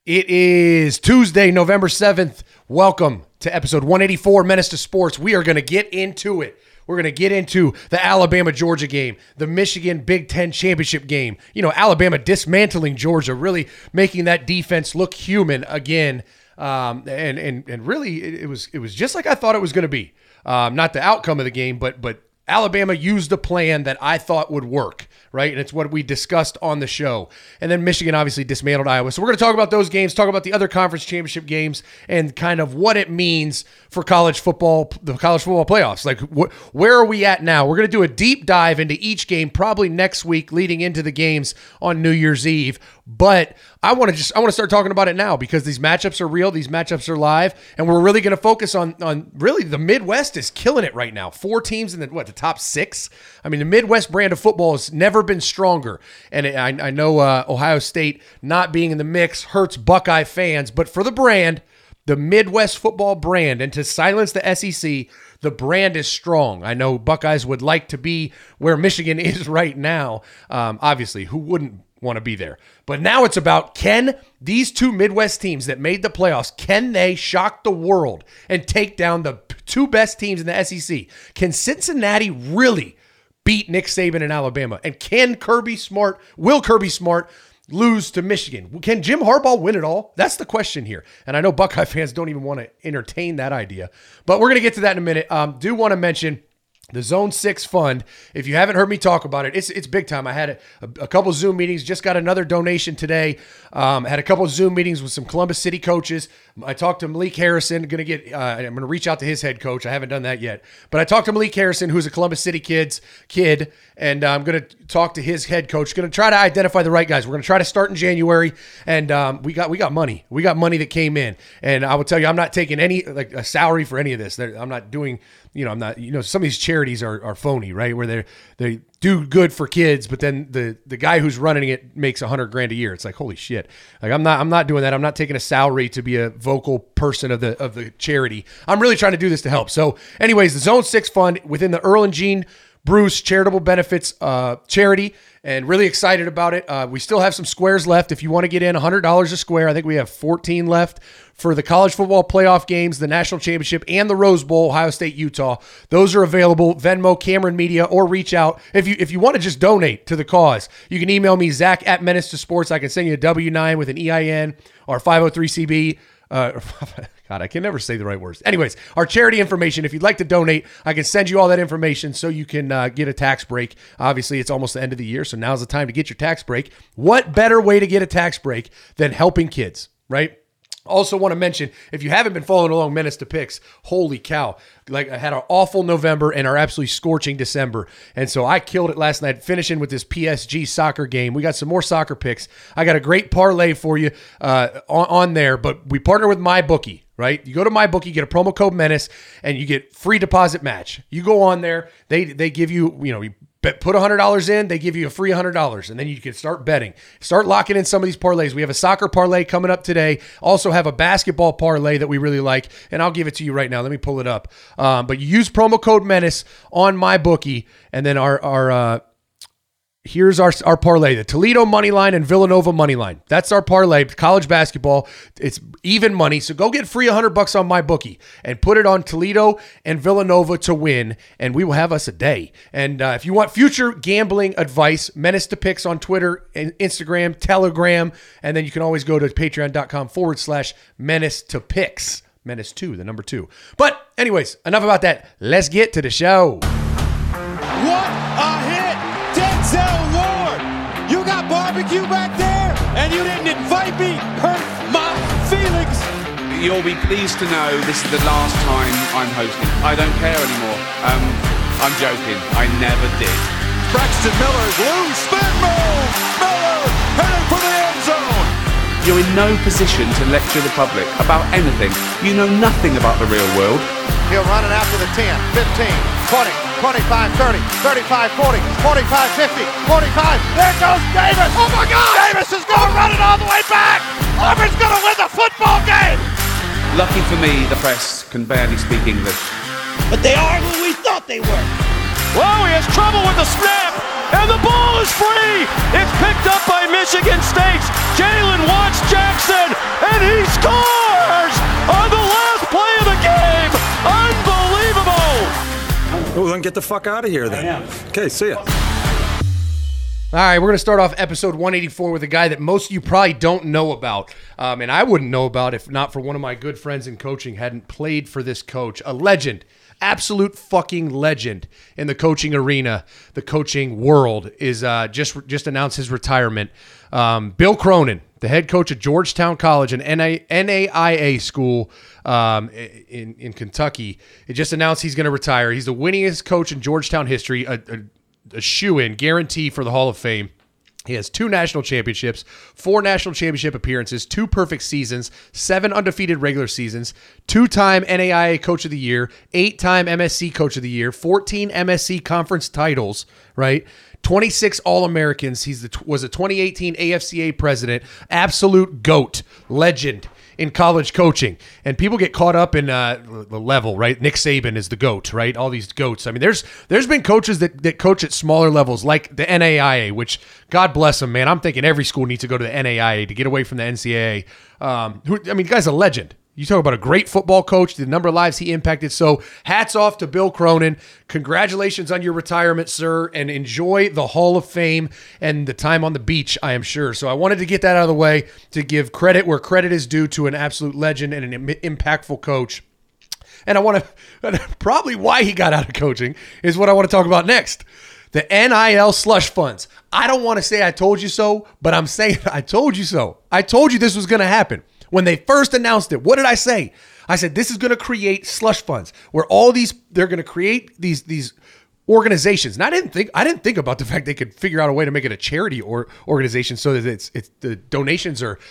It is Tuesday, November 7th. Welcome to episode 184, Menace to Sports. We are going to get into it. We're going to get into the Alabama-Georgia game, the Michigan Big Ten championship game. You know, Alabama dismantling Georgia, really making that defense look human again. And really, it was just like I thought it was going to be. Not the outcome of the game, but Alabama used a plan that I thought would work, right? And it's what we discussed on the show. And then Michigan obviously dismantled Iowa. So we're going to talk about those games, talk about the other conference championship games, and kind of what it means for college football, the college football playoffs. Like, where are we at now? We're going to do a deep dive into each game probably next week leading into the games on New Year's Eve. But I want to start talking about it now because these matchups are real, these matchups are live, and we're really going to focus on really the Midwest is killing it right now. 4 teams in the top 6. I mean, the Midwest brand of football has never been stronger. And I know Ohio State not being in the mix hurts Buckeye fans, but for the brand, the Midwest football brand, and to silence the SEC, the brand is strong. I know Buckeyes would like to be where Michigan is right now. Obviously, who wouldn't want to be there? But now it's about, can these 2 Midwest teams that made the playoffs, can they shock the world and take down the 2 best teams in the SEC? Can Cincinnati really beat Nick Saban and Alabama? And will Kirby Smart lose to Michigan? Can Jim Harbaugh win it all? That's the question here. And I know Buckeye fans don't even want to entertain that idea, but we're going to get to that in a minute. Do want to mention the Zone 6 Fund. If you haven't heard me talk about it, it's big time. I had a couple Zoom meetings, just got another donation today. Had a couple of Zoom meetings with some Columbus City coaches. I talked to Malik Harrison. I'm going to reach out to his head coach. I haven't done that yet. But I talked to Malik Harrison, who's a Columbus City kid, and I'm going to talk to his head coach. Going to try to identify the right guys. We're going to try to start in January, and we got money. We got money that came in. And I will tell you, I'm not taking any a salary for any of this. I'm not doing, I'm not, some of these charities are phony, right? Where they do good for kids, but then the guy who's running it makes $100,000 a year. It's like, holy shit. Like, I'm not doing that. I'm not taking a salary to be a vocal person of the charity. I'm really trying to do this to help. So anyways, the Zone 6 Fund within the Earl and Jean Bruce Charitable Benefits charity, and really excited about it. We still have some squares left. If you want to get in, $100 a square. I think we have 14 left for the college football playoff games, the national championship, and the Rose Bowl, Ohio State, Utah. Those are available. Venmo, Cameron Media, or reach out. If you want to just donate to the cause, you can email me, Zach at Menace to Sports. I can send you a W-9 with an EIN or 503CB. God, I can never say the right words. Anyways, our charity information, if you'd like to donate, I can send you all that information so you can get a tax break. Obviously, it's almost the end of the year, so now's the time to get your tax break. What better way to get a tax break than helping kids, right? Also want to mention, if you haven't been following along Menace to Picks, holy cow. Like, I had an awful November and our absolutely scorching December. And so I killed it last night, finishing with this PSG soccer game. We got some more soccer picks. I got a great parlay for you on there, but we partner with MyBookie, right? You go to MyBookie, get a promo code Menace, and you get free deposit match. You go on there, they give you, you put $100 in, they give you a free $100, and then you can start betting. Start locking in some of these parlays. We have a soccer parlay coming up today. Also have a basketball parlay that we really like, and I'll give it to you right now. Let me pull it up. But you use promo code Menace on MyBookie, and then here's our parlay, the Toledo money line and Villanova money line. That's our parlay. College basketball, it's even money. So go get free $100 on MyBookie and put it on Toledo and Villanova to win, and we will have us a day. And if you want future gambling advice, Menace to Picks on Twitter and Instagram, Telegram, and then you can always go to patreon.com/Menace to Picks. Menace 2, the number 2. But anyways, enough about that. Let's get to the show. What a hit! Denzel Ward! You got barbecue back there, and you didn't invite me. Hurt my feelings. You'll be pleased to know this is the last time I'm hosting. I don't care anymore. I'm joking. I never did. Braxton Miller's loose spin move. Miller heading for the end zone. You're in no position to lecture the public about anything. You know nothing about the real world. He'll run it after the 10, 15, 20, 25, 30, 35, 40, 45, 50, 45. There goes Davis. Oh, my God. Davis is going to run it all the way back. Auburn's going to win the football game. Lucky for me, the press can barely speak English. But they are who we thought they were. Whoa, he has trouble with the snap. And the ball is free. It's picked up by Michigan State's Jalen Watts Jackson. and get the fuck out of here then. Okay, see ya. All right, we're going to start off episode 184 with a guy that most of you probably don't know about. And I wouldn't know about if not for one of my good friends in coaching hadn't played for this coach. A legend, absolute fucking legend in the coaching arena, the coaching world, is just announced his retirement. Bill Cronin, the head coach at Georgetown College, an NAIA school in Kentucky, it just announced he's going to retire. He's the winningest coach in Georgetown history, a shoo-in, guarantee for the Hall of Fame. He has 2 national championships, 4 national championship appearances, 2 perfect seasons, 7 undefeated regular seasons, 2-time NAIA Coach of the Year, 8-time MSC Coach of the Year, 14 MSC conference titles, right? 26 All-Americans. He was a 2018 AFCA president, absolute GOAT, legend in college coaching. And people get caught up in the level, right? Nick Saban is the GOAT, right? All these GOATs. I mean, there's been coaches that coach at smaller levels like the NAIA, which God bless them, man. I'm thinking every school needs to go to the NAIA to get away from the NCAA. The guy's a legend. You talk about a great football coach, the number of lives he impacted. So hats off to Bill Cronin. Congratulations on your retirement, sir, and enjoy the Hall of Fame and the time on the beach, I am sure. So I wanted to get that out of the way to give credit where credit is due to an absolute legend and an impactful coach. And I want to, probably why he got out of coaching is what I want to talk about next. The NIL slush funds. I don't want to say I told you so, but I'm saying I told you so. I told you this was going to happen. When they first announced it, what did I say? I said, this is going to create slush funds where they're going to create these organizations. And I didn't think about the fact they could figure out a way to make it a charity or organization so that it's the donations are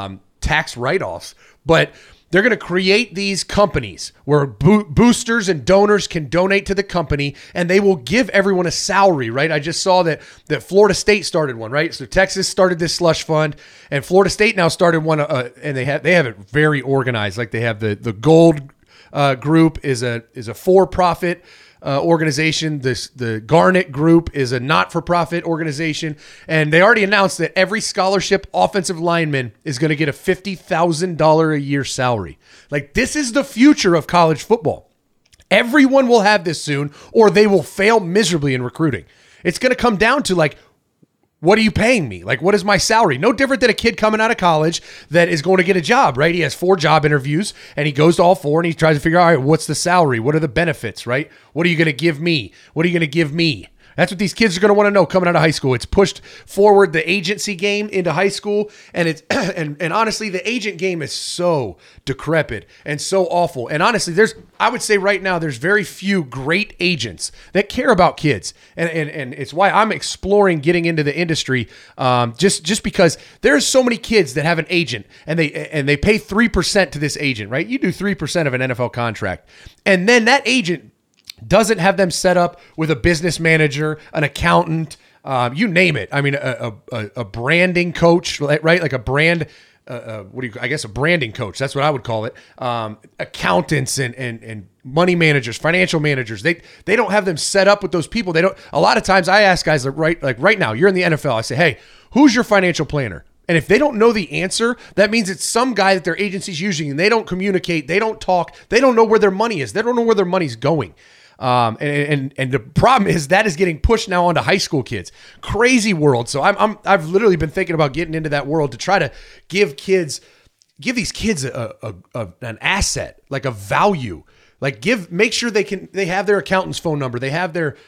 tax write-offs. But they're going to create these companies where boosters and donors can donate to the company, and they will give everyone a salary, right? I just saw that Florida State started one, right? So Texas started this slush fund, and Florida State now started one, and they have it very organized. Like they have the Gold group is a for-profit organization. The Garnet Group is a not-for-profit organization, and they already announced that every scholarship offensive lineman is going to get a $50,000 a year salary. Like, this is the future of college football. Everyone will have this soon, or they will fail miserably in recruiting. It's going to come down to, like, what are you paying me? Like, what is my salary? No different than a kid coming out of college that is going to get a job, right? He has 4 job interviews, and he goes to all 4, and he tries to figure out, all right, what's the salary? What are the benefits, right? What are you going to give me? What are you going to give me? That's what these kids are going to want to know coming out of high school. It's pushed forward the agency game into high school, and it's and honestly, the agent game is so decrepit and so awful. And honestly, I would say right now, there's very few great agents that care about kids, and it's why I'm exploring getting into the industry, just because there's so many kids that have an agent, and they pay 3% to this agent, right? You do 3% of an NFL contract, and then that agent doesn't have them set up with a business manager, an accountant, you name it. I mean, a branding coach, right? Like a brand, a branding coach. That's what I would call it. Accountants and money managers, financial managers. They don't have them set up with those people. They don't. A lot of times I ask guys, like right now, you're in the NFL. I say, hey, who's your financial planner? And if they don't know the answer, that means it's some guy that their agency's using, and they don't communicate, they don't talk, they don't know where their money is. They don't know where their money's going. And the problem is that is getting pushed now onto high school kids. Crazy world. So I've literally been thinking about getting into that world to try to give these kids an asset, like a value, like make sure they have their accountant's phone number. They have their,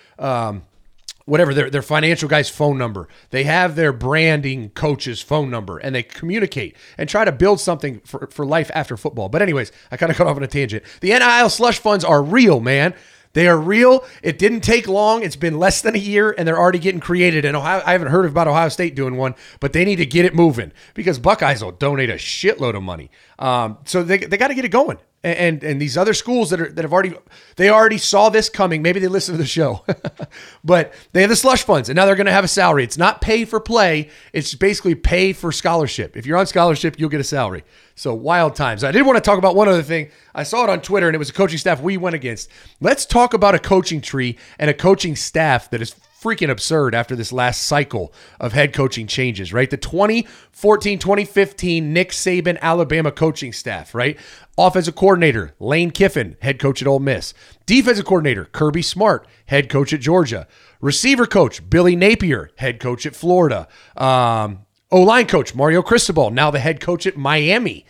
their financial guy's phone number. They have their branding coach's phone number, and they communicate and try to build something for life after football. But anyways, I kind of got off on a tangent. The NIL slush funds are real, man. They are real. It didn't take long. It's been less than a year, and they're already getting created. And Ohio, I haven't heard about Ohio State doing one, but they need to get it moving because Buckeyes will donate a shitload of money. So they got to get it going. And these other schools that have already saw this coming. Maybe they listen to the show, but they have the slush funds, and now they're going to have a salary. It's not pay for play. It's basically pay for scholarship. If you're on scholarship, you'll get a salary. So wild times. I did want to talk about one other thing. I saw it on Twitter, and it was a coaching staff we went against. Let's talk about a coaching tree and a coaching staff that is freaking absurd after this last cycle of head coaching changes, right? The 2014-2015 Nick Saban Alabama coaching staff, right? Offensive coordinator, Lane Kiffin, head coach at Ole Miss. Defensive coordinator, Kirby Smart, head coach at Georgia. Receiver coach, Billy Napier, head coach at Florida. O-line coach, Mario Cristobal, now the head coach at Miami.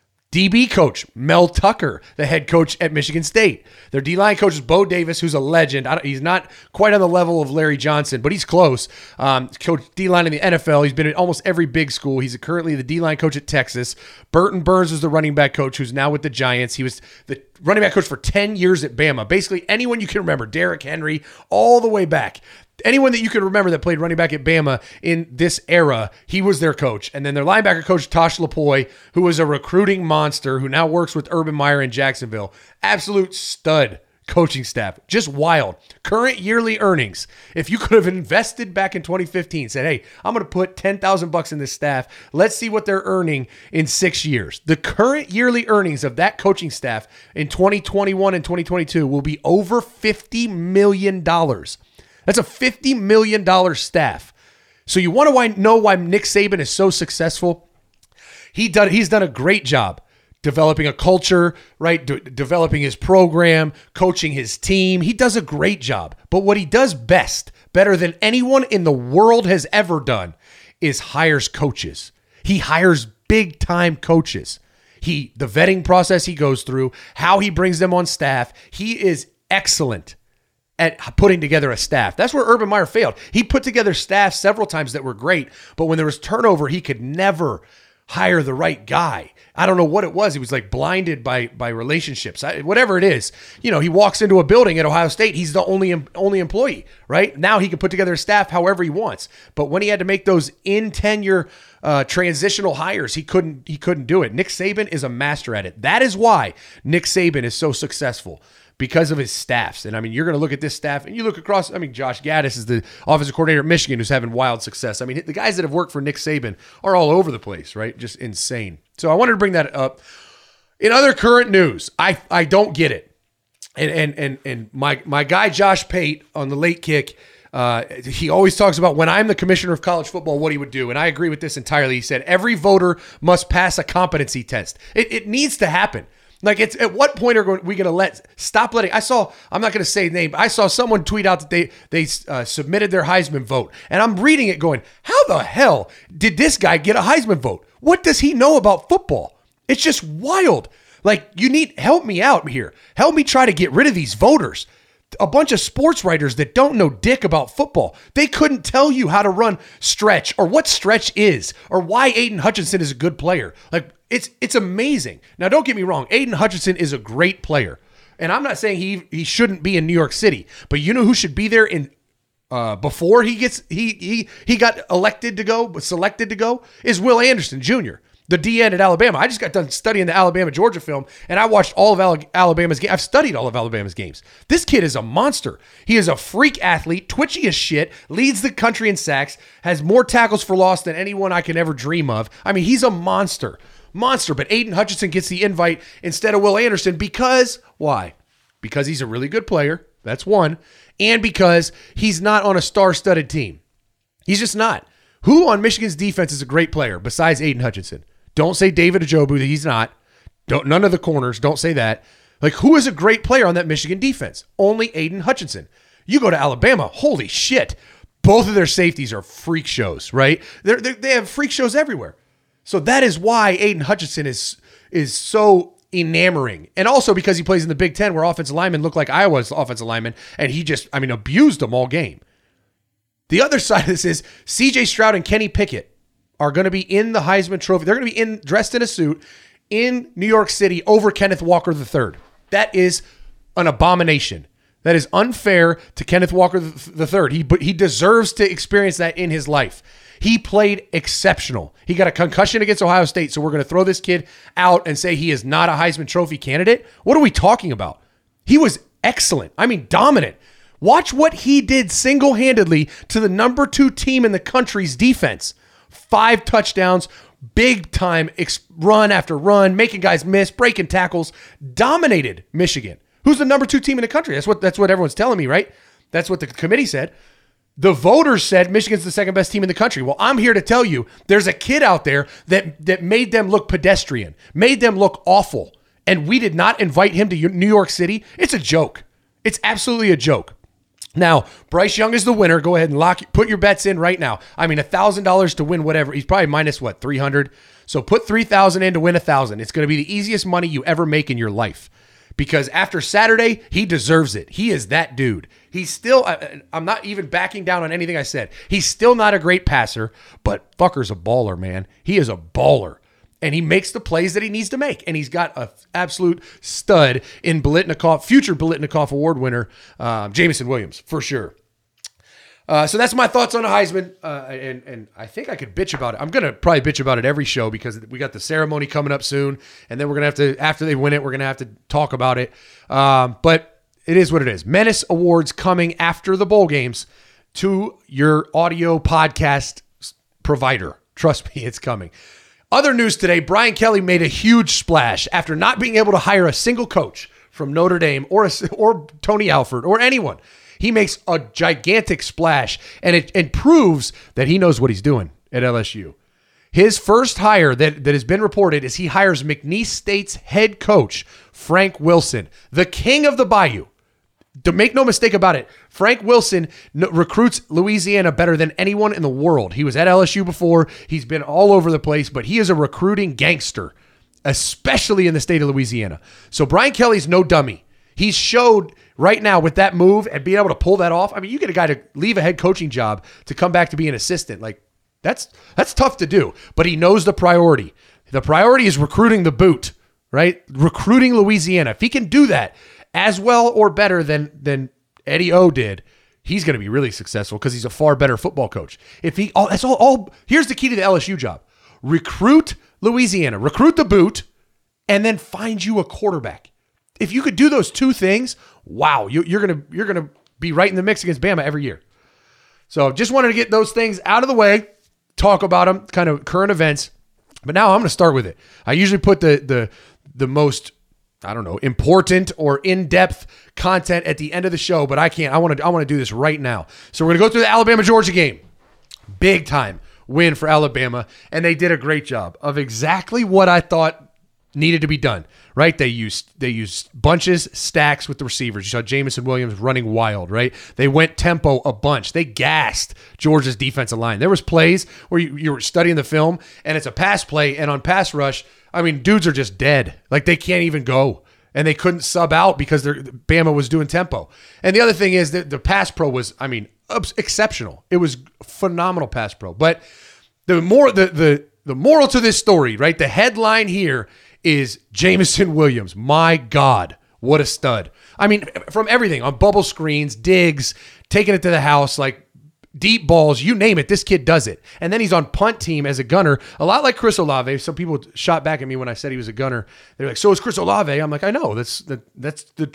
DB coach, Mel Tucker, the head coach at Michigan State. Their D-line coach is Bo Davis, who's a legend. He's not quite on the level of Larry Johnson, but he's close. Coach D-line in the NFL. He's been at almost every big school. He's currently the D-line coach at Texas. Burton Burns was the running back coach, who's now with the Giants. He was the running back coach for 10 years at Bama. Basically, anyone you can remember, Derrick Henry, all the way back. Anyone that you can remember that played running back at Bama in this era, he was their coach. And then their linebacker coach, Tosh Lapoy, who was a recruiting monster, who now works with Urban Meyer in Jacksonville. Absolute stud coaching staff. Just wild. Current yearly earnings. If you could have invested back in 2015, said, hey, I'm going to put $10,000 in this staff. Let's see what they're earning in 6 years. The current yearly earnings of that coaching staff in 2021 and 2022 will be over $50 million. That's a $50 million staff. So you want to know why Nick Saban is so successful? He's done a great job developing a culture, right? Developing his program, coaching his team. He does a great job. But what he does best, better than anyone in the world has ever done, is hires coaches. He hires big-time coaches. The vetting process he goes through, how he brings them on staff, he is excellent at putting together a staff. That's where Urban Meyer failed. He put together staff several times that were great, but when there was turnover, he could never hire the right guy. I don't know what it was. He was like blinded by relationships. Whatever it is. You know, he walks into a building at Ohio State, he's the only employee, right? Now he can put together a staff however he wants. But when he had to make those in tenure transitional hires, he couldn't do it. Nick Saban is a master at it. That is why Nick Saban is so successful. Because of his staffs. And I mean, you're going to look at this staff and you look across, I mean, Josh Gaddis is the offensive coordinator at Michigan who's having wild success. I mean, the guys that have worked for Nick Saban are all over the place, right? Just insane. So I wanted to bring that up. In other current news, I don't get it. And my guy Josh Pate on the Late Kick, he always talks about when I'm the commissioner of college football, what he would do. And I agree with this entirely. He said, every voter must pass a competency test. It needs to happen. Like, it's at what point are we going to stop letting? I'm not going to say name, but I saw someone tweet out that they submitted their Heisman vote. And I'm reading it going, how the hell did this guy get a Heisman vote? What does he know about football? It's just wild. Like, help me out here. Help me try to get rid of these voters. A bunch of sports writers that don't know dick about football. They couldn't tell you how to run stretch or what stretch is or why Aiden Hutchinson is a good player. Like, it's amazing. Now, don't get me wrong. Aiden Hutchinson is a great player. And I'm not saying he shouldn't be in New York City, but you know who should be there before he got selected to go is Will Anderson Jr., the DN at Alabama. I just got done studying the Alabama-Georgia film, and I watched all of Alabama's games. I've studied all of Alabama's games. This kid is a monster. He is a freak athlete, twitchy as shit, leads the country in sacks, has more tackles for loss than anyone I can ever dream of. I mean, he's a monster. But Aiden Hutchinson gets the invite instead of Will Anderson because, why? Because he's a really good player. That's one. And because he's not on a star-studded team. He's just not. Who on Michigan's defense is a great player besides Aiden Hutchinson? Don't say David Ojabo that he's not. None of the corners. Don't say that. Like, who is a great player on that Michigan defense? Only Aiden Hutchinson. You go to Alabama, holy shit. Both of their safeties are freak shows, right? They have freak shows everywhere. So that is why Aiden Hutchinson is so enamoring. And also because he plays in the Big Ten where offensive linemen look like Iowa's offensive linemen, and he just, abused them all game. The other side of this is C.J. Stroud and Kenny Pickett are going to be in the Heisman Trophy. They're going to be dressed in a suit in New York City over Kenneth Walker III. That is an abomination. That is unfair to Kenneth Walker III. He deserves to experience that in his life. He played exceptional. He got a concussion against Ohio State, so we're going to throw this kid out and say he is not a Heisman Trophy candidate? What are we talking about? He was excellent. Dominant. Watch what he did single-handedly to the number 2 team in the country's defense. 5 touchdowns, big time run after run, making guys miss, breaking tackles, dominated Michigan. Who's the number 2 team in the country? That's what everyone's telling me, right? That's what the committee said. The voters said Michigan's the second best team in the country. Well, I'm here to tell you there's a kid out there that made them look pedestrian, made them look awful, and we did not invite him to New York City. It's a joke. It's absolutely a joke. Now, Bryce Young is the winner. Go ahead and put your bets in right now. I mean, $1,000 to win whatever. He's probably minus, 300? So put $3,000 in to win $1,000. It's going to be the easiest money you ever make in your life. Because after Saturday, he deserves it. He is that dude. He's still, I'm not even backing down on anything I said. He's still not a great passer, but fucker's a baller, man. He is a baller. And he makes the plays that he needs to make. And he's got an absolute stud in Biletnikoff, future Biletnikoff Award winner, Jameson Williams, for sure. So that's my thoughts on the Heisman, and I think I could bitch about it. I'm going to probably bitch about it every show because we got the ceremony coming up soon, and then we're going to have to, after they win it, we're going to have to talk about it. But it is what it is. Menace Awards coming after the bowl games to your audio podcast provider. Trust me, it's coming. Other news today, Brian Kelly made a huge splash after not being able to hire a single coach from Notre Dame or Tony Alford or anyone. He makes a gigantic splash, and it proves that he knows what he's doing at LSU. His first hire that has been reported is he hires McNeese State's head coach, Frank Wilson, the king of the Bayou. To make no mistake about it, Frank Wilson recruits Louisiana better than anyone in the world. He was at LSU before. He's been all over the place, but he is a recruiting gangster, especially in the state of Louisiana. So Brian Kelly's no dummy. He's showed right now with that move and being able to pull that off. I mean, you get a guy to leave a head coaching job to come back to be an assistant. Like, that's tough to do, but he knows the priority. The priority is recruiting the boot, right? Recruiting Louisiana. If he can do that as well or better than Eddie O did, he's going to be really successful because he's a far better football coach. If he, that's all. Here's the key to the LSU job: recruit Louisiana, recruit the boot, and then find you a quarterback. If you could do those two things, wow, you're gonna be right in the mix against Bama every year. So just wanted to get those things out of the way, talk about them, kind of current events. But now I'm going to start with it. I usually put the most, I don't know, important or in-depth content at the end of the show, but I can't. I want to do this right now. So we're going to go through the Alabama-Georgia game. Big time win for Alabama, and they did a great job of exactly what I thought needed to be done, right? They used bunches, stacks with the receivers. You saw Jameson Williams running wild, right? They went tempo a bunch. They gassed Georgia's defensive line. There was plays where you were studying the film, and it's a pass play, and on pass rush, I mean, dudes are just dead. Like, they can't even go, and they couldn't sub out because Bama was doing tempo. And the other thing is that the pass pro was, I mean, exceptional. It was phenomenal pass pro. But the moral to this story, right? The headline here is Jameson Williams. My God, what a stud. I mean, from everything, on bubble screens, digs, taking it to the house, like deep balls, you name it, this kid does it. And then he's on punt team as a gunner, a lot like Chris Olave. Some people shot back at me when I said he was a gunner. They're like, so is Chris Olave. I'm like, I know. That's the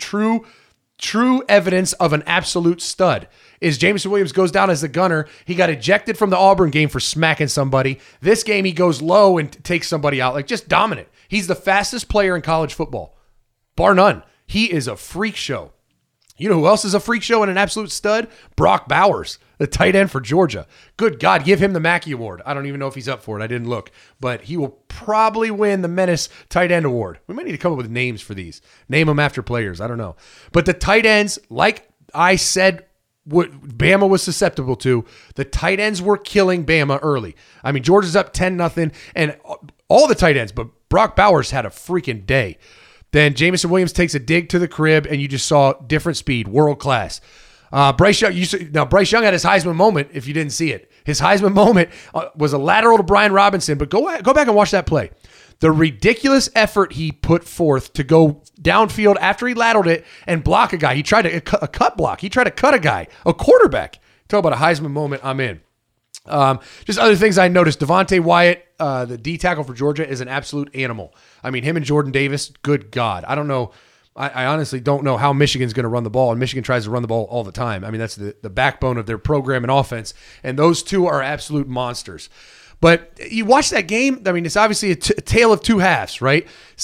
true evidence of an absolute stud. Is Jameson Williams goes down as the gunner. He got ejected from the Auburn game for smacking somebody. This game, he goes low and takes somebody out, like just dominant. He's the fastest player in college football, bar none. He is a freak show. You know who else is a freak show and an absolute stud? Brock Bowers, the tight end for Georgia. Good God, give him the Mackey Award. I don't even know if he's up for it. I didn't look. But he will probably win the Menace Tight End Award. We might need to come up with names for these. Name them after players. I don't know. But the tight ends, like I said, what Bama was susceptible to, the tight ends were killing Bama early. I mean, Georgia's up 10-0, and all the tight ends, but Brock Bowers had a freaking day. Then Jameson Williams takes a dig to the crib, and you just saw different speed, world class. Bryce Young had his Heisman moment. If you didn't see it, his Heisman moment was a lateral to Brian Robinson. But go back and watch that play. The ridiculous effort he put forth to go downfield after he lateraled it and block a guy. He tried a cut block. He tried to cut a guy, a quarterback. Talk about a Heisman moment. I'm in. Just other things I noticed. Devontae Wyatt, the D tackle for Georgia, is an absolute animal. I mean, him and Jordan Davis, good God. I don't know. I honestly don't know how Michigan's going to run the ball, and Michigan tries to run the ball all the time. I mean, that's the backbone of their program and offense, and those two are absolute monsters. But you watch that game, I mean, it's obviously a tale of two halves, right?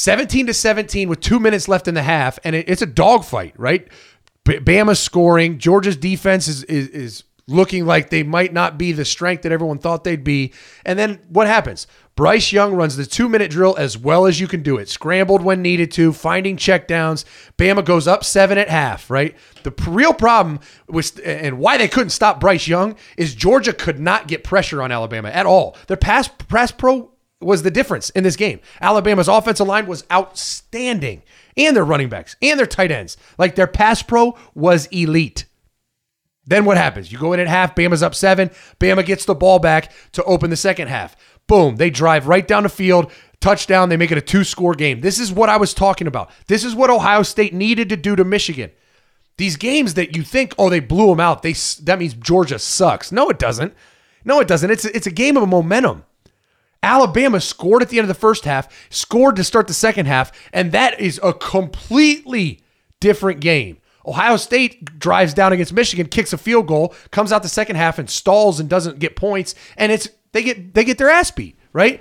17-17 with 2 minutes left in the half, and it's a dogfight, right? Bama's scoring. Georgia's defense is looking like they might not be the strength that everyone thought they'd be. And then what happens? Bryce Young runs the 2-minute drill as well as you can do it. Scrambled when needed to, finding checkdowns. Bama goes up 7 at half, right? The real problem was, and why they couldn't stop Bryce Young, is Georgia could not get pressure on Alabama at all. Their pass pro was the difference in this game. Alabama's offensive line was outstanding, and their running backs, and their tight ends. Like, their pass pro was elite. Then what happens? You go in at half, Bama's up 7. Bama gets the ball back to open the second half. Boom, they drive right down the field, touchdown, they make it a 2-score game. This is what I was talking about. This is what Ohio State needed to do to Michigan. These games that you think, oh, they blew them out, that means Georgia sucks. No, it doesn't. No, it doesn't. It's a game of momentum. Alabama scored at the end of the first half, scored to start the second half, and that is a completely different game. Ohio State drives down against Michigan, kicks a field goal, comes out the second half and stalls and doesn't get points, and they get their ass beat, right?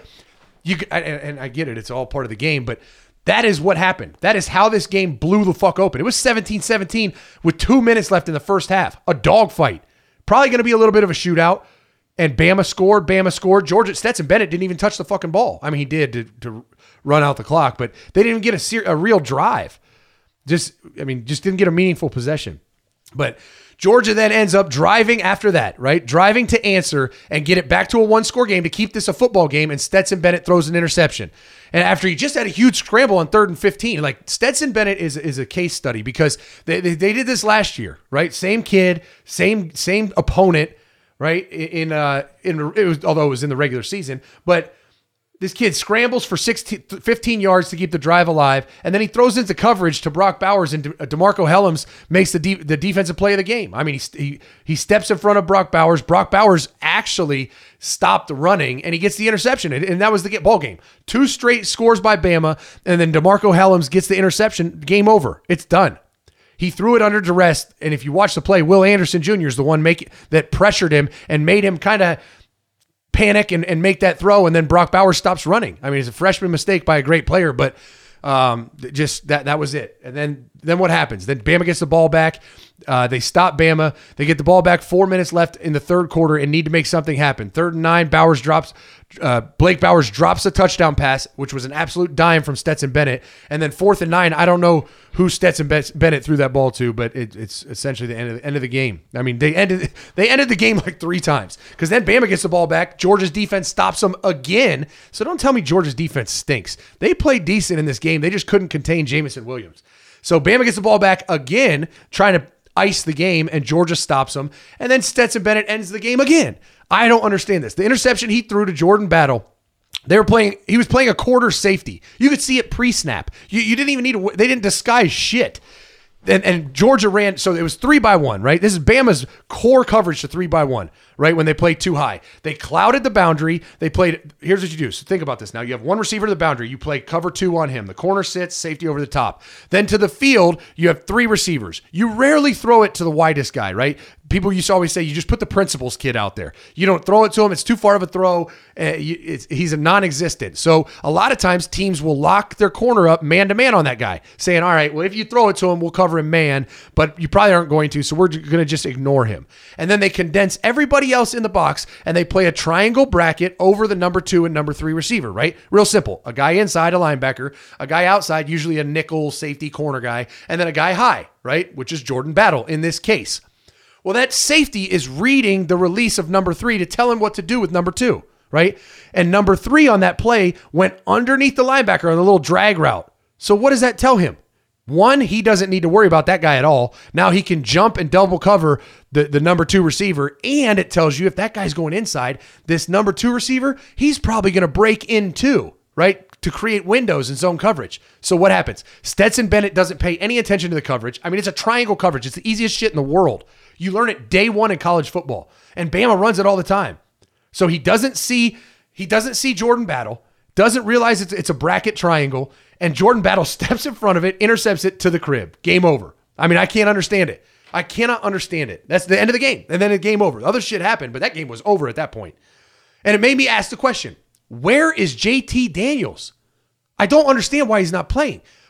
And I get it, it's all part of the game, but that is what happened. That is how this game blew the fuck open. It was 17-17 with 2 minutes left in the first half. A dogfight. Probably going to be a little bit of a shootout. And Bama scored. Georgia, Stetson Bennett didn't even touch the fucking ball. I mean, he did to run out the clock, but they didn't even get a real drive. Just didn't get a meaningful possession. But Georgia then ends up driving after that, right? Driving to answer and get it back to a 1-score game to keep this a football game, and Stetson Bennett throws an interception. And after he just had a huge scramble on 3rd and 15, like, Stetson Bennett is a case study because they did this last year, right? Same kid, same opponent, right? Although it was in the regular season, but this kid scrambles for 15 yards to keep the drive alive, and then he throws into coverage to Brock Bowers, and DeMarco Hellams makes the defensive play of the game. I mean, he steps in front of Brock Bowers. Brock Bowers actually stopped running, and he gets the interception, and that was the ball game. 2 straight scores by Bama, and then DeMarco Hellams gets the interception. Game over. It's done. He threw it under duress, and if you watch the play, Will Anderson Jr. is the one that pressured him and made him kind of panic and make that throw, and then Brock Bowers stops running. I mean, it's a freshman mistake by a great player, but just that was it. And then what happens? Then Bama gets the ball back. They stop Bama. They get the ball back, 4 minutes left in the third quarter, and need to make something happen. 3rd and 9, Blake Bowers drops a touchdown pass, which was an absolute dime from Stetson Bennett. And then 4th and 9, I don't know who Stetson Bennett threw that ball to, but it's essentially the end of the game. I mean, they ended the game like 3 times, because then Bama gets the ball back. Georgia's defense stops them again. So don't tell me Georgia's defense stinks. They played decent in this game. They just couldn't contain Jamison Williams. So Bama gets the ball back again, trying to ice the game, and Georgia stops them. And then Stetson Bennett ends the game again. I don't understand this. The interception he threw to Jordan Battle, he was playing a quarter safety. You could see it pre-snap. You didn't even need to, they didn't disguise shit. And Georgia ran, so it was 3-by-1, right? This is Bama's core coverage to 3-by-1, right? When they played too high. They clouded the boundary. Here's what you do. So think about this. Now you have one receiver to the boundary. You play cover 2 on him. The corner sits, safety over the top. Then to the field, you have 3 receivers. You rarely throw it to the widest guy, right? People used to always say, you just put the principal's kid out there. You don't throw it to him. It's too far of a throw. He's a non-existent. So a lot of times teams will lock their corner up man-to-man on that guy, saying, all right, well, if you throw it to him, we'll cover him man, but you probably aren't going to, so we're going to just ignore him. And then they condense everybody else in the box, and they play a triangle bracket over the number 2 and number 3 receiver, right? Real simple. A guy inside, a linebacker, a guy outside, usually a nickel safety corner guy, and then a guy high, right? Which is Jordan Battle in this case. Well, that safety is reading the release of number 3 to tell him what to do with number 2, right? And number 3 on that play went underneath the linebacker on a little drag route. So what does that tell him? 1, he doesn't need to worry about that guy at all. Now he can jump and double cover the number 2 receiver, and it tells you if that guy's going inside, this number 2 receiver, he's probably going to break in too, right? To create windows in zone coverage. So what happens? Stetson Bennett doesn't pay any attention to the coverage. I mean, it's a triangle coverage. It's the easiest shit in the world. You learn it day 1 in college football, and Bama runs it all the time. So he doesn't see Jordan Battle, doesn't realize it's a bracket triangle, and Jordan Battle steps in front of it, intercepts it to the crib. Game over. I mean, I can't understand it. I cannot understand it. That's the end of the game, and then the game over. Other shit happened, but that game was over at that point. And it made me ask the question, where is JT Daniels? I don't understand why he's not playing.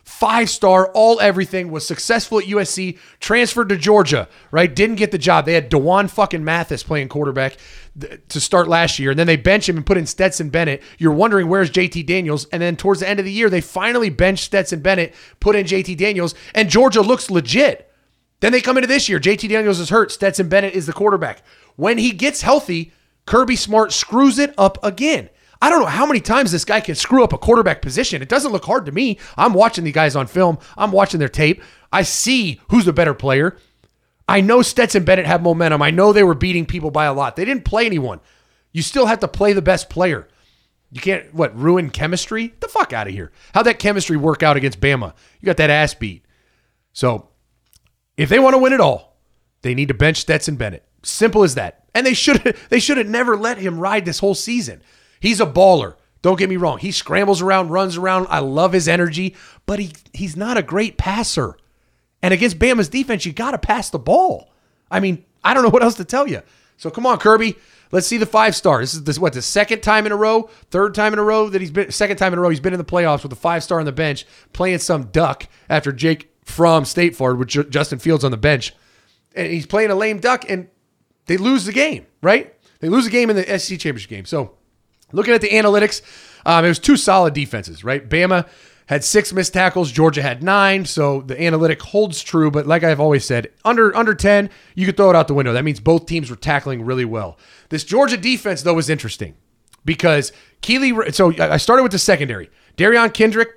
5-star, all everything, was successful at USC, transferred to Georgia, right? Didn't get the job. They had DeJuan fucking Mathis playing quarterback to start last year, and then they bench him and put in Stetson Bennett. You're wondering, where's JT Daniels? And then towards the end of the year, they finally benched Stetson Bennett, put in JT Daniels, and Georgia looks legit. Then they come into this year. JT Daniels is hurt. Stetson Bennett is the quarterback. When he gets healthy, Kirby Smart screws it up again. I don't know how many times this guy can screw up a quarterback position. It doesn't look hard to me. I'm watching the guys on film. I'm watching their tape. I see who's the better player. I know Stetson Bennett had momentum. I know they were beating people by a lot. They didn't play anyone. You still have to play the best player. You can't, ruin chemistry? Get the fuck out of here. How'd that chemistry work out against Bama? You got that ass beat. So, if they want to win it all, they need to bench Stetson Bennett. Simple as that. And they should have never let him ride this whole season. He's a baller. Don't get me wrong. He scrambles around, runs around. I love his energy, but he's not a great passer. And against Bama's defense, you got to pass the ball. I mean, I don't know what else to tell you. So come on, Kirby. Let's see the 5-star. This is the second time in a row, third time in a row that second time in a row he's been in the playoffs with a 5-star on the bench, playing some duck after Jake from State Farm with Justin Fields on the bench. And he's playing a lame duck, and they lose the game, right? They lose the game in the SEC championship game. So looking at the analytics, it was 2 solid defenses, right? Bama had 6 missed tackles. Georgia had 9. So the analytic holds true. But like I've always said, under 10, you could throw it out the window. That means both teams were tackling really well. This Georgia defense, though, was interesting because so I started with the secondary. Darion Kendrick,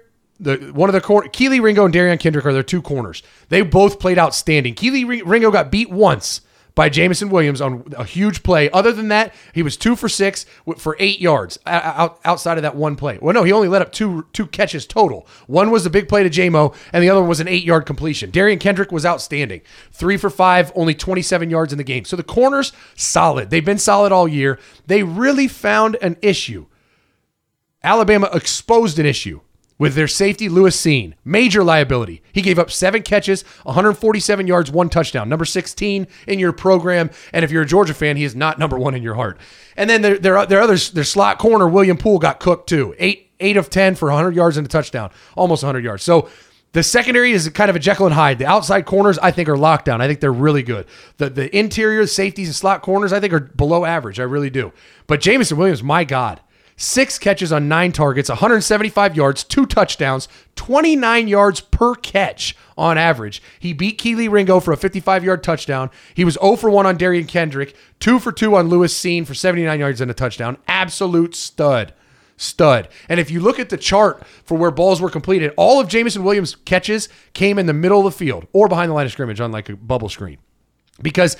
Keely Ringo and Darion Kendrick are their 2 corners. They both played outstanding. Keely Ringo got beat once by Jameson Williams on a huge play. Other than that, he was 2 for 6 for 8 yards outside of that one play. Well, no, he only let up two catches total. One was a big play to J-Mo, and the other one was an 8-yard completion. Darion Kendrick was outstanding. 3 for 5, only 27 yards in the game. So the corners, solid. They've been solid all year. They really found an issue. Alabama exposed an issue with their safety, Lewis Cine. Major liability. He gave up 7 catches, 147 yards, 1 touchdown. Number 16 in your program. And if you're a Georgia fan, he is not number 1 in your heart. And then their slot corner, William Poole, got cooked too. 8 of 10 for 100 yards and a touchdown. Almost 100 yards. So the secondary is kind of a Jekyll and Hyde. The outside corners, I think, are locked down. I think they're really good. The interior safeties and slot corners, I think, are below average. I really do. But Jameson Williams, my God. 6 catches on 9 targets, 175 yards, 2 touchdowns, 29 yards per catch on average. He beat Keely Ringo for a 55-yard touchdown. He was 0 for 1 on Darion Kendrick, 2 for 2 on Lewis Cine for 79 yards and a touchdown. Absolute stud. And if you look at the chart for where balls were completed, all of Jameson Williams' catches came in the middle of the field or behind the line of scrimmage on like a bubble screen. Because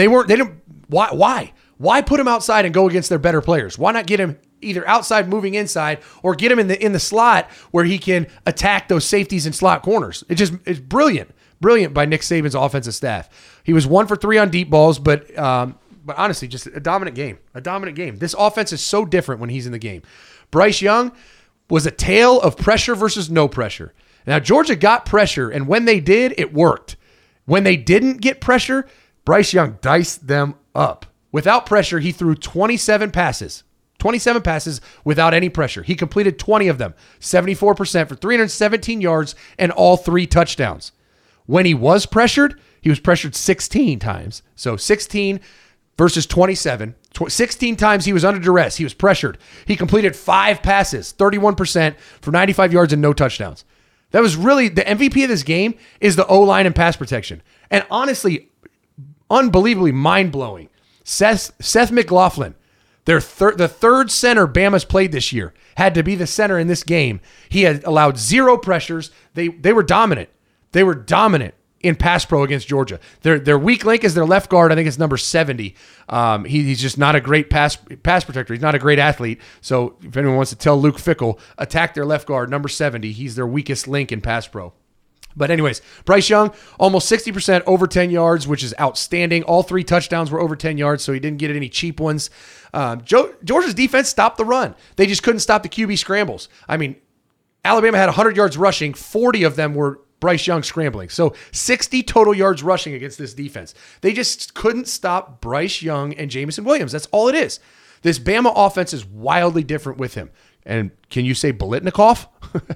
why put him outside and go against their better players? Why not get him either outside moving inside or get him in the slot where he can attack those safeties and slot corners? It's brilliant by Nick Saban's offensive staff. He was 1 for 3 on deep balls, but honestly, just a dominant game. This offense is so different when he's in the game. Bryce Young was a tale of pressure versus no pressure. Now, Georgia got pressure, and when they did, it worked. When they didn't get pressure, Bryce Young diced them up. Without pressure, he threw 27 passes without any pressure. He completed 20 of them, 74% for 317 yards and all 3 touchdowns. When he was pressured, he was pressured 16 times. So 16 versus 27. 16 times he was under duress. He was pressured. He completed 5 passes, 31% for 95 yards and no touchdowns. That was really the MVP of this game is the O-line and pass protection. And honestly, unbelievably mind-blowing. Seth McLaughlin, the third center Bama's played this year, had to be the center in this game. He had allowed 0 pressures. They were dominant. They were dominant in pass pro against Georgia. Their weak link is their left guard. I think it's number 70. He's just not a great pass protector. He's not a great athlete. So if anyone wants to tell Luke Fickell, attack their left guard, number 70. He's their weakest link in pass pro. But anyways, Bryce Young, almost 60% over 10 yards, which is outstanding. All 3 touchdowns were over 10 yards, so he didn't get any cheap ones. Georgia's defense stopped the run. They just couldn't stop the QB scrambles. I mean, Alabama had 100 yards rushing. 40 of them were Bryce Young scrambling. So 60 total yards rushing against this defense. They just couldn't stop Bryce Young and Jameson Williams. That's all it is. This Bama offense is wildly different with him. And can you say Biletnikoff?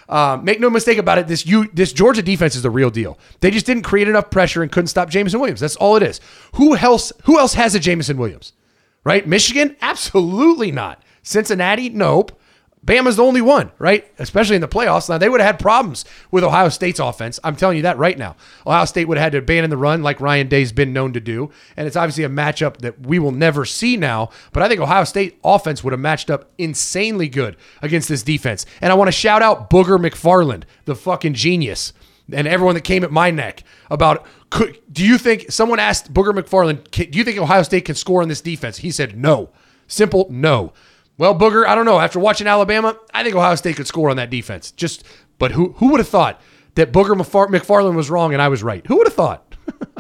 Make no mistake about it. This Georgia defense is the real deal. They just didn't create enough pressure and couldn't stop Jameson Williams. That's all it is. Who else has a Jameson Williams? Right? Michigan? Absolutely not. Cincinnati? Nope. Bama's the only one, right? Especially in the playoffs. Now, they would have had problems with Ohio State's offense. I'm telling you that right now. Ohio State would have had to abandon the run like Ryan Day's been known to do. And it's obviously a matchup that we will never see now. But I think Ohio State offense would have matched up insanely good against this defense. And I want to shout out Booger McFarland, the fucking genius, and everyone that came at my neck about, do you think, someone asked Booger McFarland, do you think Ohio State can score on this defense? He said no. Simple no. Well, Booger, I don't know. After watching Alabama, I think Ohio State could score on that defense. But who would have thought that Booger McFarland was wrong and I was right? Who would have thought?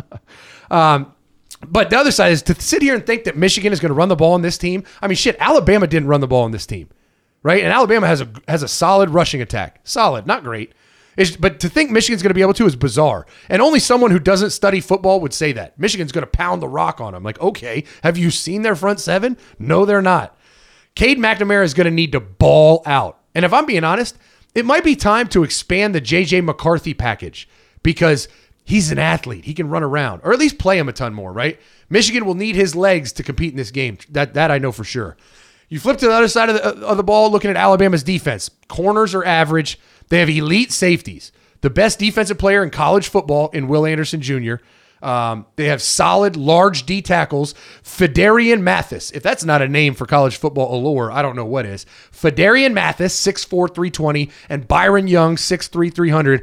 But the other side is to sit here and think that Michigan is going to run the ball on this team. I mean, shit, Alabama didn't run the ball on this team, right? And Alabama has a solid rushing attack. Solid, not great. But to think Michigan's going to be able to is bizarre. And only someone who doesn't study football would say that. Michigan's going to pound the rock on them. Like, okay, have you seen their front seven? No, they're not. Cade McNamara is going to need to ball out. And if I'm being honest, it might be time to expand the J.J. McCarthy package because he's an athlete. He can run around, or at least play him a ton more, right? Michigan will need his legs to compete in this game. That I know for sure. You flip to the other side of the ball looking at Alabama's defense. Corners are average. They have elite safeties. The best defensive player in college football in Will Anderson Jr., they have solid, large D tackles. Fedarian Mathis. If that's not a name for college football allure, I don't know what is. Fedarian Mathis, 6'4", 320, and Byron Young, 6'3", 300.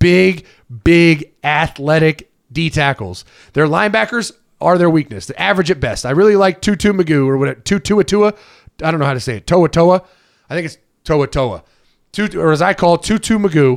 Big, athletic D tackles. Their linebackers are their weakness. The average at best. I really like Tutu Magoo, or what? Tua. I don't know how to say it. Toa. I think it's Toa. Or as I call it, Tutu Magoo.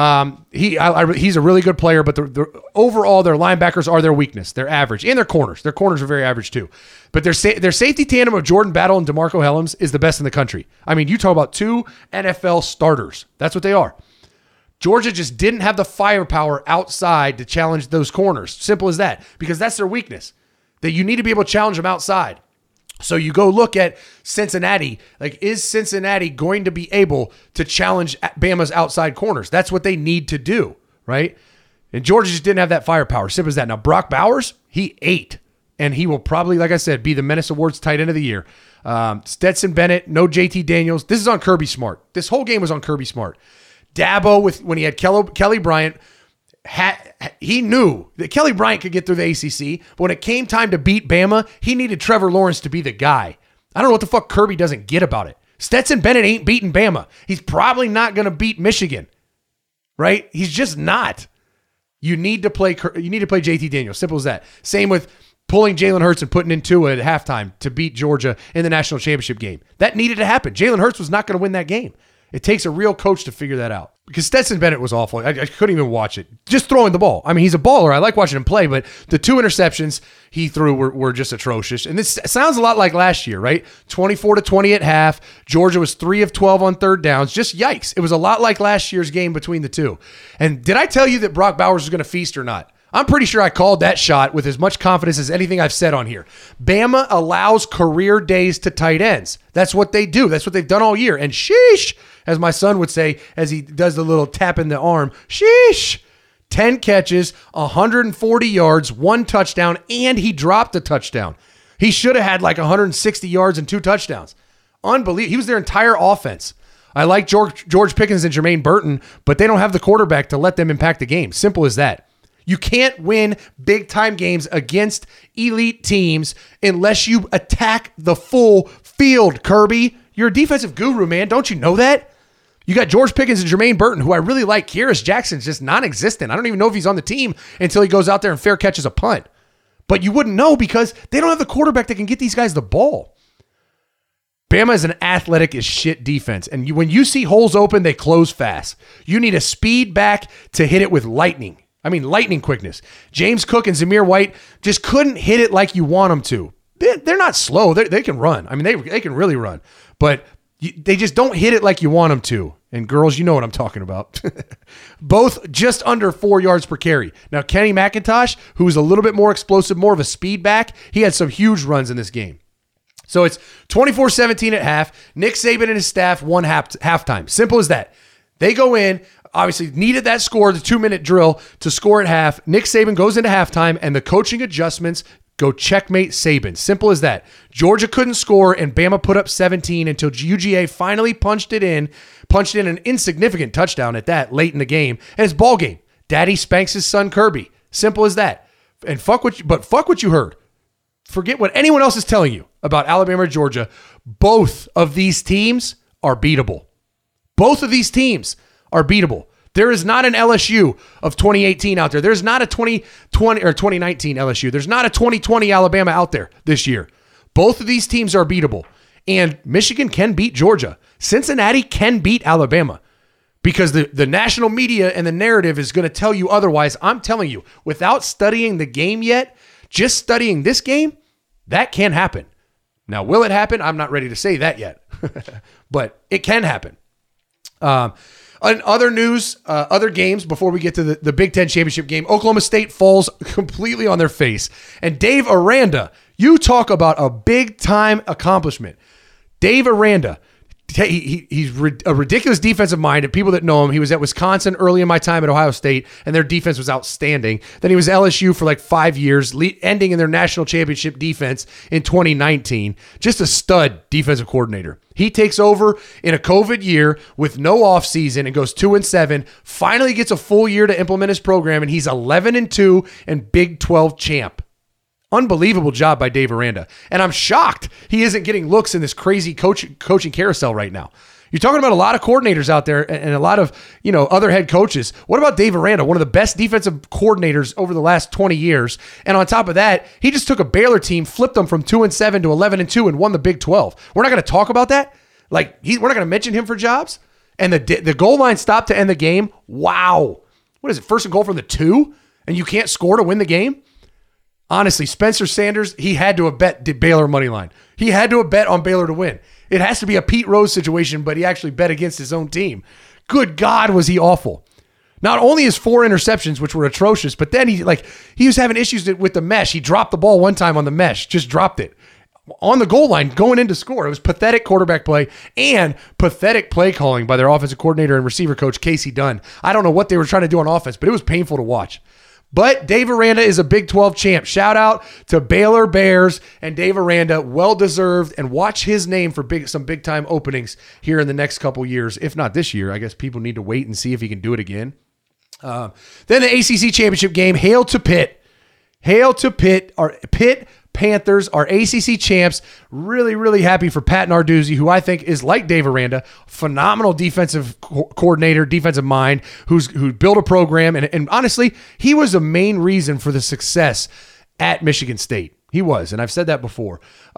He's a really good player, but overall their linebackers are their weakness. They're average, and their corners. Their corners are very average too. But their safety tandem of Jordan Battle and DeMarco Hellams is the best in the country. I mean, you talk about two NFL starters. That's what they are. Georgia just didn't have the firepower outside to challenge those corners. Simple as that, because that's their weakness. That you need to be able to challenge them outside. So you go look at Cincinnati. Like, is Cincinnati going to be able to challenge Bama's outside corners? That's what they need to do, right? And Georgia just didn't have that firepower. Simple as that. Now, Brock Bowers, he ate. And he will probably, like I said, be the Menace Awards tight end of the year. Stetson Bennett, no JT Daniels. This is on Kirby Smart. This whole game was on Kirby Smart. Dabo, when he had Kelly Bryant, he knew that Kelly Bryant could get through the ACC, but when it came time to beat Bama, he needed Trevor Lawrence to be the guy. I don't know what the fuck Kirby doesn't get about it. Stetson Bennett ain't beating Bama. He's probably not going to beat Michigan, right? He's just not. You need to play JT Daniels. Simple as that. Same with pulling Jalen Hurts and putting in Tua at halftime to beat Georgia in the national championship game. That needed to happen. Jalen Hurts was not going to win that game. It takes a real coach to figure that out. Because Stetson Bennett was awful. I couldn't even watch it. Just throwing the ball. I mean, he's a baller. I like watching him play, but the two interceptions he threw were just atrocious. And this sounds a lot like last year, right? 24-20 at half. Georgia was 3 of 12 on third downs. Just yikes. It was a lot like last year's game between the two. And did I tell you that Brock Bowers was going to feast or not? I'm pretty sure I called that shot with as much confidence as anything I've said on here. Bama allows career days to tight ends. That's what they do. That's what they've done all year. And sheesh, as my son would say as he does the little tap in the arm, sheesh. 10 catches, 140 yards, 1 touchdown, and he dropped a touchdown. He should have had like 160 yards and 2 touchdowns. Unbelievable. He was their entire offense. I like George Pickens and Jermaine Burton, but they don't have the quarterback to let them impact the game. Simple as that. You can't win big-time games against elite teams unless you attack the full field, Kirby. You're a defensive guru, man. Don't you know that? You got George Pickens and Jermaine Burton, who I really like. Kyrus Jackson's just non-existent. I don't even know if he's on the team until he goes out there and fair catches a punt. But you wouldn't know because they don't have the quarterback that can get these guys the ball. Bama is an athletic as shit defense. And when you see holes open, they close fast. You need a speed back to hit it with lightning. I mean, lightning quickness. James Cook and Zamir White just couldn't hit it like you want them to. They're not slow. They can run. I mean, they can really run. But they just don't hit it like you want them to. And girls, you know what I'm talking about. Both just under 4 yards per carry. Now, Kenny McIntosh, who's a little bit more explosive, more of a speed back, he had some huge runs in this game. So it's 24-17 at half. Nick Saban and his staff won halftime. Simple as that. They go in, obviously needed that score, the 2-minute drill to score at half. Nick Saban goes into halftime, and the coaching adjustments go checkmate Saban. Simple as that. Georgia couldn't score, and Bama put up 17 until UGA finally punched in an insignificant touchdown at that late in the game, and it's ball game. Daddy spanks his son Kirby. Simple as that. And fuck what you heard. Forget what anyone else is telling you about Alabama or Georgia. Both of these teams are beatable. Both of these teams are beatable. There is not an LSU of 2018 out there. There's not a 2020 or 2019 LSU. There's not a 2020 Alabama out there this year. Both of these teams are beatable. And Michigan can beat Georgia. Cincinnati can beat Alabama. Because the national media and the narrative is going to tell you otherwise. I'm telling you, without studying the game yet, just studying this game, that can happen. Now, will it happen? I'm not ready to say that yet. But it can happen. In other news, other games, before we get to the Big Ten championship game, Oklahoma State falls completely on their face. And Dave Aranda, you talk about a big-time accomplishment. Dave Aranda, he's a ridiculous defensive mind. And people that know him, he was at Wisconsin early in my time at Ohio State, and their defense was outstanding. Then he was LSU for like 5 years, ending in their national championship defense in 2019. Just a stud defensive coordinator. He takes over in a COVID year with no offseason and goes 2-7, finally gets a full year to implement his program, and he's 11-2 and Big 12 champ. Unbelievable job by Dave Aranda. And I'm shocked he isn't getting looks in this crazy coaching carousel right now. You're talking about a lot of coordinators out there and a lot of, other head coaches. What about Dave Aranda, one of the best defensive coordinators over the last 20 years? And on top of that, he just took a Baylor team, flipped them from 2-7 to 11-2 and won the Big 12. We're not going to talk about that? We're not going to mention him for jobs? And the goal line stopped to end the game? Wow. What is it, first and goal from the 2? And you can't score to win the game? Honestly, Spencer Sanders, he had to have bet the Baylor money line. He had to have bet on Baylor to win. It has to be a Pete Rose situation, but he actually bet against his own team. Good God, was he awful. Not only his 4 interceptions, which were atrocious, but then he was having issues with the mesh. He dropped the ball one time on the mesh, just dropped it. On the goal line, going in to score. It was pathetic quarterback play and pathetic play calling by their offensive coordinator and receiver coach, Casey Dunn. I don't know what they were trying to do on offense, but it was painful to watch. But Dave Aranda is a Big 12 champ. Shout out to Baylor Bears and Dave Aranda. Well-deserved. And watch his name for some big-time openings here in the next couple years. If not this year, I guess people need to wait and see if he can do it again. Then the ACC championship game. Hail to Pitt. Hail to Pitt. Our Pitt Panthers are ACC champs. Really, really happy for Pat Narduzzi, who I think is like Dave Aranda, phenomenal defensive coordinator, defensive mind, who built a program. And honestly, he was the main reason for the success at Michigan State. He was, and I've said that before.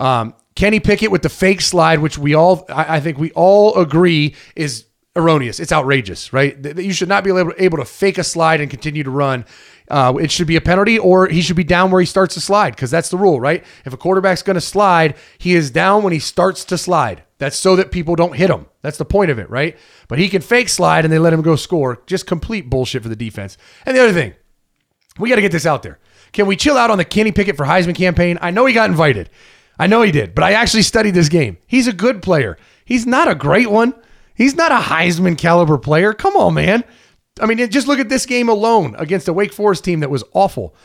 Kenny Pickett with the fake slide, which I think we all agree is erroneous. It's outrageous, right? You should not be able to fake a slide and continue to run. It should be a penalty, or he should be down where he starts to slide, because that's the rule, right? If a quarterback's going to slide, he is down when he starts to slide. That's so that people don't hit him. That's the point of it, right? But he can fake slide, and they let him go score. Just complete bullshit for the defense. And the other thing, we got to get this out there. Can we chill out on the Kenny Pickett for Heisman campaign? I know he got invited. I know he did, but I actually studied this game. He's a good player. He's not a great one. He's not a Heisman caliber player. Come on, man. I mean, just look at this game alone against a Wake Forest team that was awful.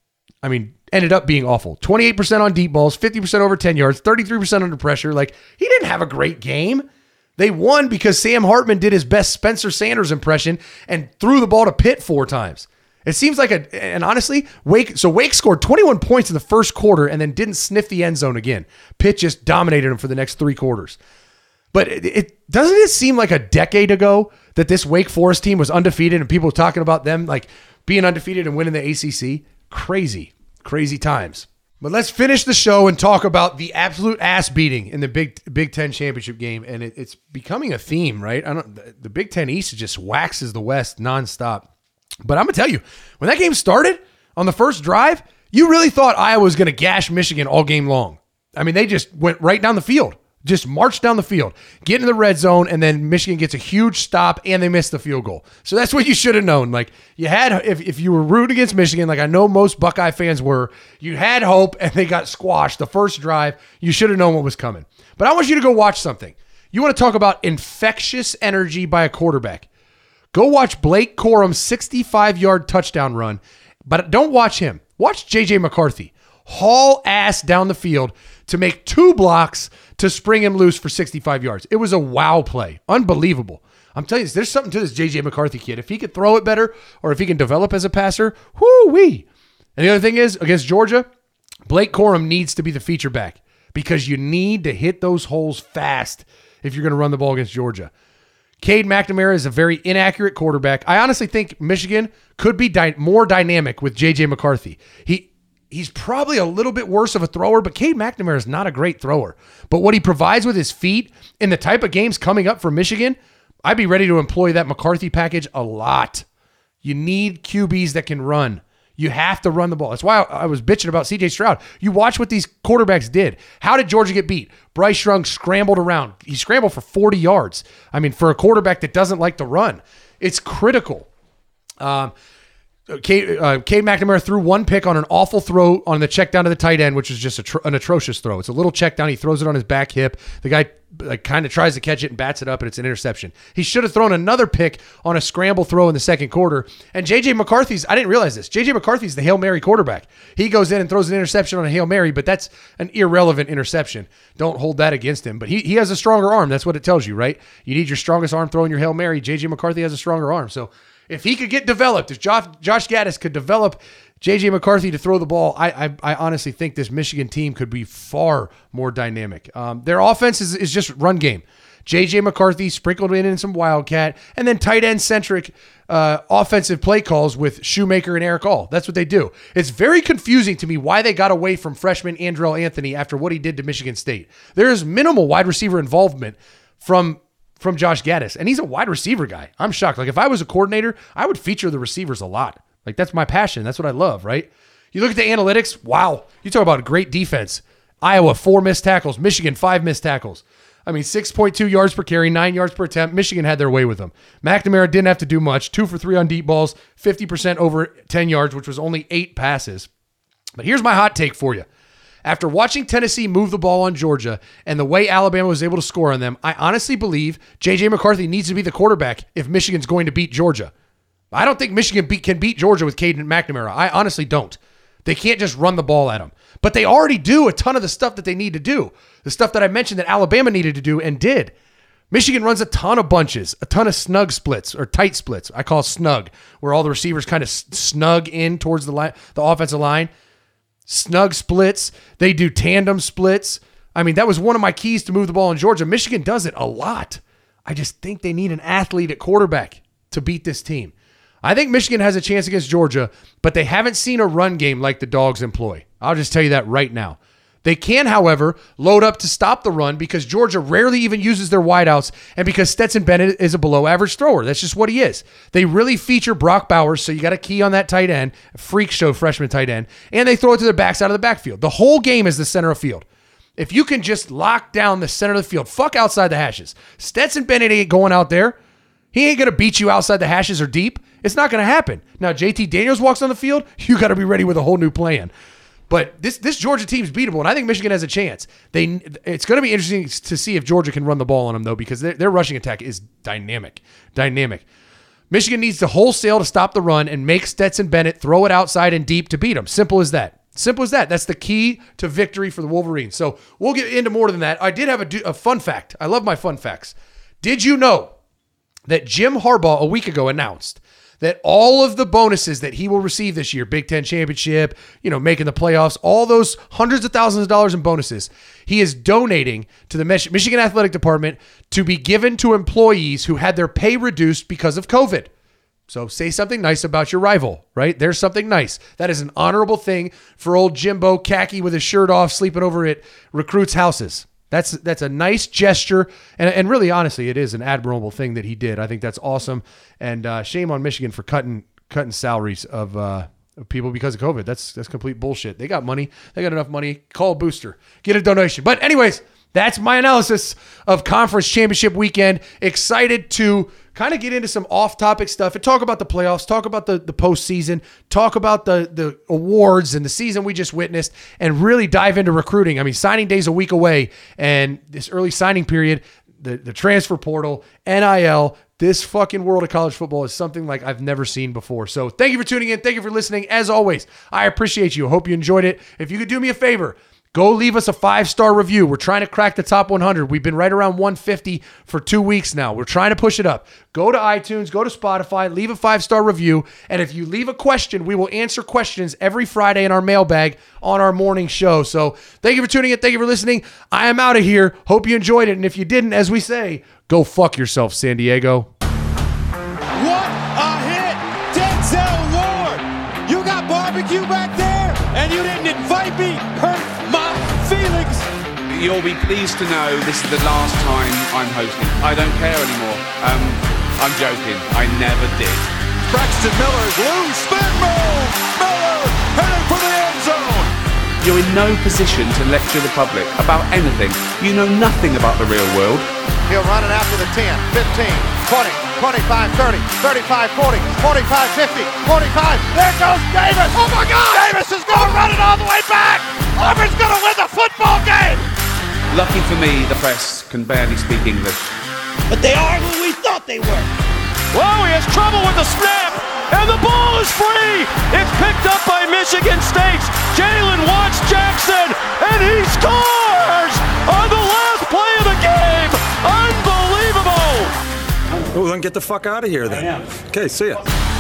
I mean, ended up being awful. 28% on deep balls, 50% over 10 yards, 33% under pressure. He didn't have a great game. They won because Sam Hartman did his best Spencer Sanders impression and threw the ball to Pitt 4 times. It seems like and honestly, Wake scored 21 points in the first quarter and then didn't sniff the end zone again. Pitt just dominated them for the next 3 quarters. But doesn't it seem like a decade ago that this Wake Forest team was undefeated and people were talking about them being undefeated and winning the ACC? Crazy, crazy times. But let's finish the show and talk about the absolute ass beating in the Big Ten championship game. And it's becoming a theme, right? The Big Ten East just waxes the West nonstop. But I'm going to tell you, when that game started on the first drive, you really thought Iowa was going to gash Michigan all game long. I mean, they just went right down the field. Just march down the field, get in the red zone, and then Michigan gets a huge stop, and they miss the field goal. So that's what you should have known. You had, if you were rooting against Michigan, I know most Buckeye fans were, you had hope, and they got squashed the first drive. You should have known what was coming. But I want you to go watch something. You want to talk about infectious energy by a quarterback. Go watch Blake Corum's 65-yard touchdown run, but don't watch him. Watch J.J. McCarthy haul ass down the field to make 2 blocks to spring him loose for 65 yards. It was a wow play. Unbelievable. I'm telling you, there's something to this J.J. McCarthy kid. If he could throw it better or if he can develop as a passer, whoo-wee. And the other thing is, against Georgia, Blake Corum needs to be the feature back because you need to hit those holes fast if you're going to run the ball against Georgia. Cade McNamara is a very inaccurate quarterback. I honestly think Michigan could be more dynamic with J.J. McCarthy. He's probably a little bit worse of a thrower, but Cade McNamara is not a great thrower. But what he provides with his feet in the type of games coming up for Michigan, I'd be ready to employ that McCarthy package a lot. You need QBs that can run. You have to run the ball. That's why I was bitching about C.J. Stroud. You watch what these quarterbacks did. How did Georgia get beat? Bryce Young scrambled around. He scrambled for 40 yards. I mean, for a quarterback that doesn't like to run, it's critical. Cade McNamara threw 1 pick on an awful throw on the check down to the tight end, which was just an atrocious throw. It's a little check down. He throws it on his back hip. The guy kind of tries to catch it and bats it up, and it's an interception. He should have thrown another pick on a scramble throw in the second quarter. And J.J. McCarthy's, I didn't realize this, J.J. McCarthy's the Hail Mary quarterback. He goes in and throws an interception on a Hail Mary, but that's an irrelevant interception. Don't hold that against him. But he has a stronger arm. That's what it tells you, right? You need your strongest arm throwing your Hail Mary. J.J. McCarthy has a stronger arm. So if he could get developed, if Josh Gaddis could develop J.J. McCarthy to throw the ball, I honestly think this Michigan team could be far more dynamic. Their offense is just run game. J.J. McCarthy sprinkled in some Wildcat, and then tight end-centric offensive play calls with Shoemaker and Eric All. That's what they do. It's very confusing to me why they got away from freshman Andrell Anthony after what he did to Michigan State. There is minimal wide receiver involvement from Josh Gaddis, and he's a wide receiver guy. I'm shocked. Like, if I was a coordinator, I would feature the receivers a lot. Like, that's my passion. That's what I love, right? You look at the analytics, wow. You talk about a great defense. Iowa, 4 missed tackles. Michigan, 5 missed tackles. I mean, 6.2 yards per carry, 9 yards per attempt. Michigan had their way with them. McNamara didn't have to do much. 2 for 3 on deep balls, 50% over 10 yards, which was only 8 passes. But here's my hot take for you. After watching Tennessee move the ball on Georgia and the way Alabama was able to score on them, I honestly believe J.J. McCarthy needs to be the quarterback if Michigan's going to beat Georgia. I don't think Michigan can beat Georgia with Caden McNamara. I honestly don't. They can't just run the ball at them. But they already do a ton of the stuff that they need to do. The stuff that I mentioned that Alabama needed to do and did. Michigan runs a ton of bunches, a ton of snug splits or tight splits. I call snug, where all the receivers kind of snug in towards the offensive line. Snug splits. They do tandem splits. I mean, that was one of my keys to move the ball in Georgia. Michigan does it a lot. I just think they need an athlete at quarterback to beat this team. I think Michigan has a chance against Georgia, but they haven't seen a run game like the Dogs employ. I'll just tell you that right now. They can, however, load up to stop the run because Georgia rarely even uses their wideouts and because Stetson Bennett is a below-average thrower. That's just what he is. They really feature Brock Bowers, so you got a key on that tight end, freak show freshman tight end, and they throw it to their backs out of the backfield. The whole game is the center of field. If you can just lock down the center of the field, fuck outside the hashes. Stetson Bennett ain't going out there. He ain't going to beat you outside the hashes or deep. It's not going to happen. Now, JT Daniels walks on the field, you got to be ready with a whole new plan. But this Georgia team's beatable, and I think Michigan has a chance. It's going to be interesting to see if Georgia can run the ball on them, though, because their rushing attack is dynamic. Michigan needs to wholesale to stop the run and make Stetson Bennett throw it outside and deep to beat them. Simple as that. That's the key to victory for the Wolverines. So we'll get into more than that. I did have a fun fact. I love my fun facts. Did you know that Jim Harbaugh a week ago announced that all of the bonuses that he will receive this year, Big Ten championship, making the playoffs, all those hundreds of thousands of dollars in bonuses, he is donating to the Michigan Athletic Department to be given to employees who had their pay reduced because of COVID. So say something nice about your rival, right? There's something nice. That is an honorable thing for old Jimbo Khaki with his shirt off, sleeping over at recruits' houses. That's a nice gesture, and really, honestly, it is an admirable thing that he did. I think that's awesome, and shame on Michigan for cutting salaries of people because of COVID. That's complete bullshit. They got money. They got enough money. Call a booster. Get a donation. But anyways, that's my analysis of Conference Championship Weekend. Excited to kind of get into some off-topic stuff and talk about the playoffs, talk about the postseason, talk about the awards and the season we just witnessed, and really dive into recruiting. I mean, signing day's a week away, and this early signing period, the transfer portal, NIL. This fucking world of college football is something like I've never seen before. So thank you for tuning in. Thank you for listening. As always, I appreciate you. Hope you enjoyed it. If you could do me a favor, go leave us a 5-star review. We're trying to crack the top 100. We've been right around 150 for 2 weeks now. We're trying to push it up. Go to iTunes, go to Spotify, leave a 5-star review. And if you leave a question, we will answer questions every Friday in our mailbag on our morning show. So thank you for tuning in. Thank you for listening. I am out of here. Hope you enjoyed it. And if you didn't, as we say, go fuck yourself, San Diego. What a hit! Denzel Ward! You got barbecue back there, and you didn't invite me. Hurt my feelings. You'll be pleased to know this is the last time I'm hosting. I don't care anymore. I'm joking. I never did. Braxton Miller's loose spin move. Miller heading for the end zone. You're in no position to lecture the public about anything. You know nothing about the real world. He'll run it after the 10, 15, 20, 25, 30, 35, 40, 45, 50, 45. There goes Davis. Oh my God! Davis is going to run it all the way back. Auburn's going to win the football game. Lucky for me, the press can barely speak English. But they are who we thought they were. Whoa, he has trouble with the snap, and the ball is free. It's picked up by Michigan State's Jalen Watts Jackson, and he scores on the last play of the game. Unbelievable. Well, then get the fuck out of here then. Okay, see ya.